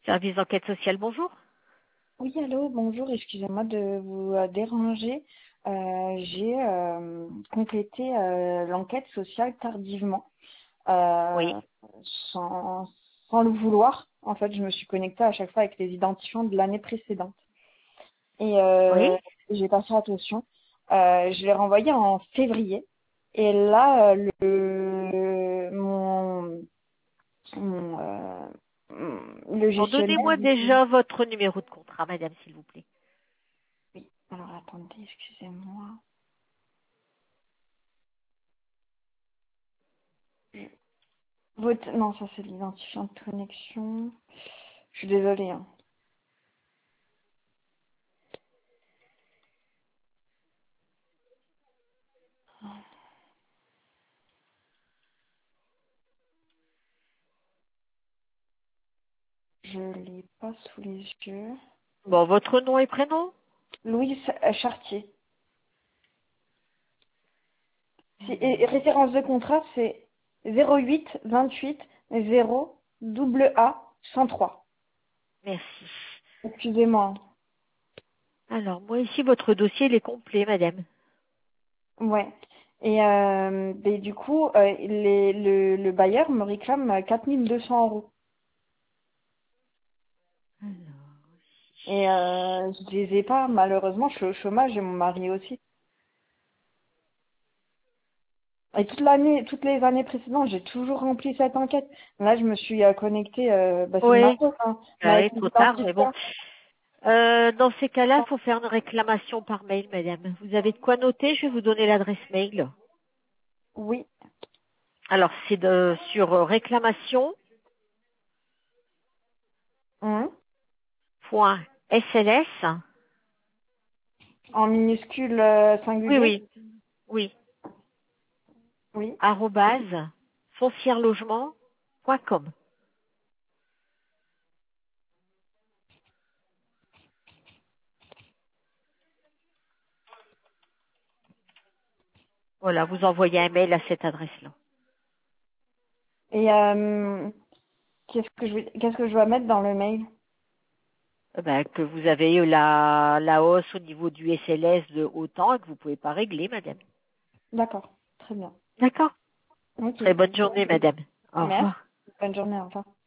Service d'enquête sociale, bonjour. Oui, allô, bonjour, excusez-moi de vous déranger. J'ai complété l'enquête sociale tardivement, Oui. euh, sans, sans le vouloir. En fait, je me suis connectée à chaque fois avec les identifiants de l'année précédente. Et Oui. j'ai pas fait attention. Je l'ai renvoyé en février. Et là, mon, le Alors, gestionnaire donnez-moi dit déjà votre numéro de contrat, madame, s'il vous plaît. oui. Alors attendez, excusez-moi. Non, ça c'est l'identifiant de connexion. Je suis désolée. Hein. Je l'ai pas sous les yeux. Bon, votre nom et prénom? Louise Chartier. Et référence de contrat, c'est 08 28 0 A 103. Merci. Excusez-moi. Alors, moi ici, votre dossier, il est complet, madame. Ouais. Et du coup, le bailleur me réclame 4200 euros. Alors, Et je les ai pas, malheureusement, je suis au chômage et mon mari aussi. Et toute l'année, toutes les années précédentes, j'ai toujours rempli cette enquête. Là, je me suis connectée, c'est de ma oui. faute, hein, mais Ah oui, avec les trop tard, mais bon. identifiants. Dans ces cas-là, il faut faire une réclamation par mail, madame. Vous avez de quoi noter? Je vais vous donner l'adresse mail. Oui. Alors, c'est sur Hein. réclamation.sls. En minuscule Oui, singulier. oui, oui. Oui. Arrobase foncièrelogement.com. Voilà, vous envoyez un mail à cette adresse-là. Et qu'est-ce que je dois mettre dans le mail? Que vous avez eu la hausse au niveau du SLS de autant et que vous pouvez pas régler, madame. D'accord. Très bien. D'accord. Ok. Très bonne journée, madame. Au Merci. revoir. Bonne journée. Au revoir.